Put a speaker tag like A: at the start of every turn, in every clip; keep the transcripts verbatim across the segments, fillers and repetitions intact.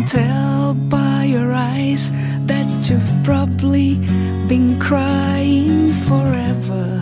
A: tell by your eyes that you've probably been crying forever.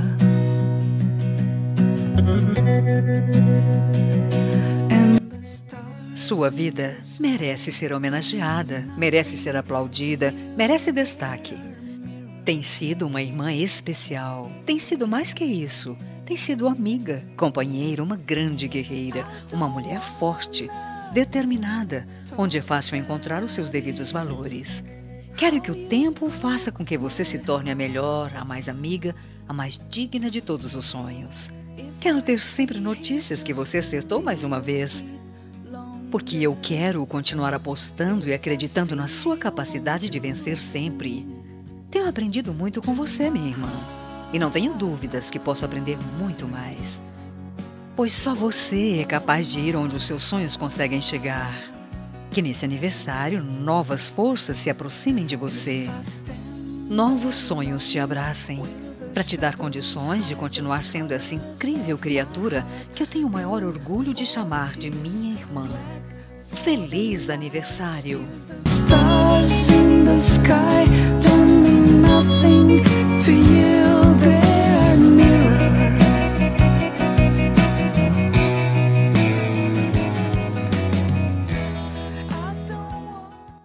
B: Sua vida merece ser homenageada, merece ser aplaudida, merece destaque. Tem sido uma irmã especial, tem sido mais que isso. Tem sido amiga, companheira, uma grande guerreira, uma mulher forte, determinada, onde é fácil encontrar os seus devidos valores. Quero que o tempo faça com que você se torne a melhor, a mais amiga, a mais digna de todos os sonhos. Quero ter sempre notícias que você acertou mais uma vez, porque eu quero continuar apostando e acreditando na sua capacidade de vencer sempre. Tenho aprendido muito com você, minha irmã. E não tenho dúvidas que posso aprender muito mais. Pois só você é capaz de ir onde os seus sonhos conseguem chegar. Que nesse aniversário, novas forças se aproximem de você. Novos sonhos te abracem, para te dar condições de continuar sendo essa incrível criatura que eu tenho o maior orgulho de chamar de minha irmã. Feliz aniversário!
A: Stars in the sky don't mean nothing to you.